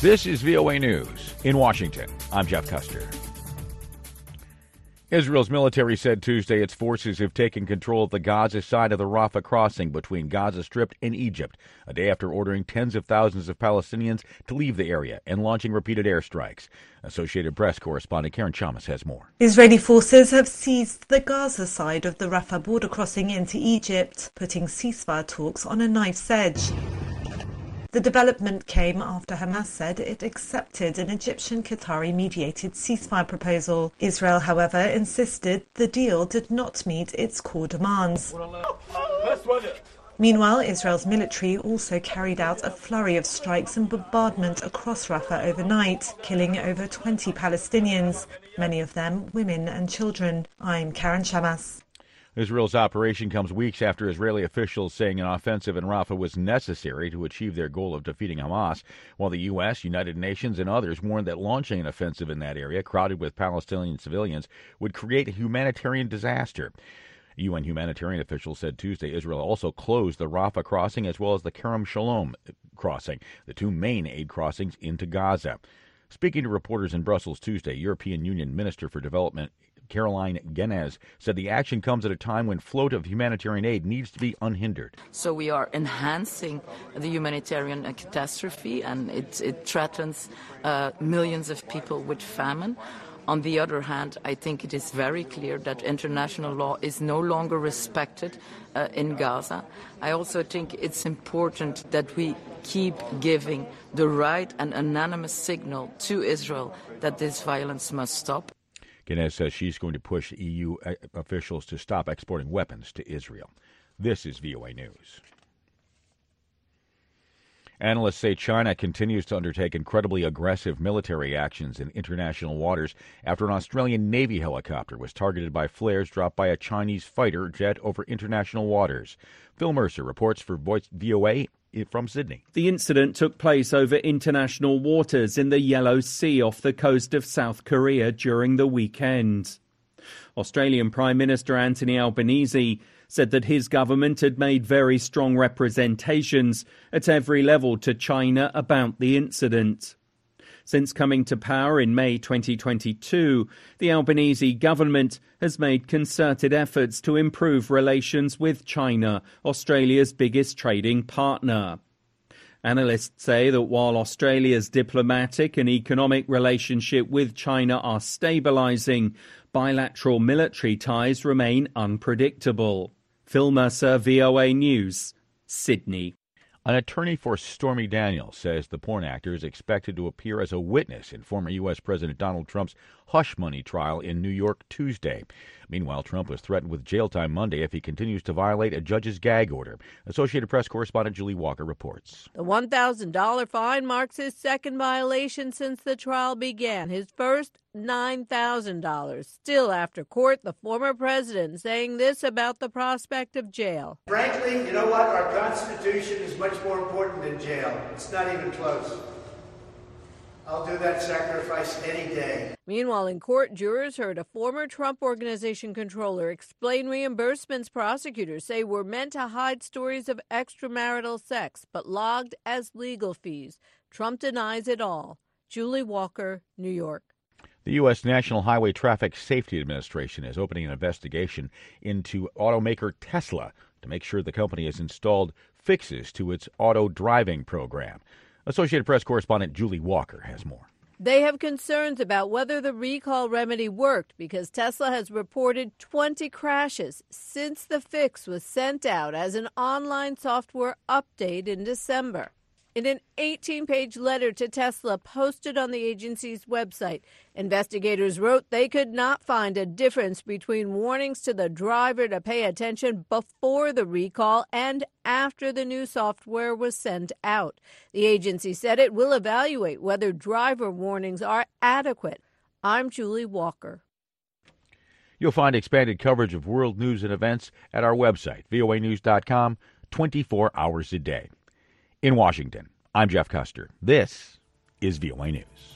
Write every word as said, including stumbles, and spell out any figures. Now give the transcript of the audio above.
This is V O A News. In Washington, I'm Jeff Custer. Israel's military said Tuesday its forces have taken control of the Gaza side of the Rafah crossing between Gaza Strip and Egypt, a day after ordering tens of thousands of Palestinians to leave the area and launching repeated airstrikes. Associated Press correspondent Karen Chamas has more. Israeli forces have seized the Gaza side of the Rafah border crossing into Egypt, putting ceasefire talks on a knife's edge. The development came after Hamas said it accepted an Egyptian-Qatari-mediated ceasefire proposal. Israel, however, insisted the deal did not meet its core demands. Meanwhile, Israel's military also carried out a flurry of strikes and bombardment across Rafah overnight, killing over twenty Palestinians, many of them women and children. I'm Karen Chamas. Israel's operation comes weeks after Israeli officials saying an offensive in Rafah was necessary to achieve their goal of defeating Hamas, while the U S, United Nations, and others warned that launching an offensive in that area, crowded with Palestinian civilians, would create a humanitarian disaster. U N humanitarian officials said Tuesday Israel also closed the Rafah crossing as well as the Kerem Shalom crossing, the two main aid crossings into Gaza. Speaking to reporters in Brussels Tuesday, European Union Minister for Development Caroline Genez said the action comes at a time when flow of humanitarian aid needs to be unhindered. So we are enhancing the humanitarian catastrophe, and it, it threatens uh, millions of people with famine. On the other hand, I think it is very clear that international law is no longer respected uh, in Gaza. I also think it's important that we keep giving the right and unanimous signal to Israel that this violence must stop. Genez says she's going to push E U officials to stop exporting weapons to Israel. This is V O A News. Analysts say China continues to undertake incredibly aggressive military actions in international waters after an Australian Navy helicopter was targeted by flares dropped by a Chinese fighter jet over international waters. Phil Mercer reports for Voice V O A from Sydney. The incident took place over international waters in the Yellow Sea off the coast of South Korea during the weekend. Australian Prime Minister Anthony Albanese said that his government had made very strong representations at every level to China about the incident. Since coming to power in May twenty twenty-two, the Albanese government has made concerted efforts to improve relations with China, Australia's biggest trading partner. Analysts say that while Australia's diplomatic and economic relationship with China are stabilising, bilateral military ties remain unpredictable. Phil Mercer, V O A News, Sydney. An attorney for Stormy Daniels says the porn actor is expected to appear as a witness in former U S. President Donald Trump's hush money trial in New York Tuesday. Meanwhile, Trump was threatened with jail time Monday if he continues to violate a judge's gag order. Associated Press correspondent Julie Walker reports. The one thousand dollars fine marks his second violation since the trial began. His first, nine thousand dollars. Still after court, the former president saying this about the prospect of jail. Frankly, you know what? Our Constitution is much more important than jail. It's not even close. I'll do that sacrifice any day. Meanwhile, in court, jurors heard a former Trump Organization controller explain reimbursements prosecutors say were meant to hide stories of extramarital sex, but logged as legal fees. Trump denies it all. Julie Walker, New York. The U S. National Highway Traffic Safety Administration is opening an investigation into automaker Tesla to make sure the company has installed fixes to its auto driving program. Associated Press correspondent Julie Walker has more. They have concerns about whether the recall remedy worked because Tesla has reported twenty crashes since the fix was sent out as an online software update in December. In an eighteen-page letter to Tesla posted on the agency's website, investigators wrote they could not find a difference between warnings to the driver to pay attention before the recall and after the new software was sent out. The agency said it will evaluate whether driver warnings are adequate. I'm Julie Walker. You'll find expanded coverage of world news and events at our website, V O A news dot com, twenty-four hours a day. In Washington, I'm Jeff Custer. This is V O A News.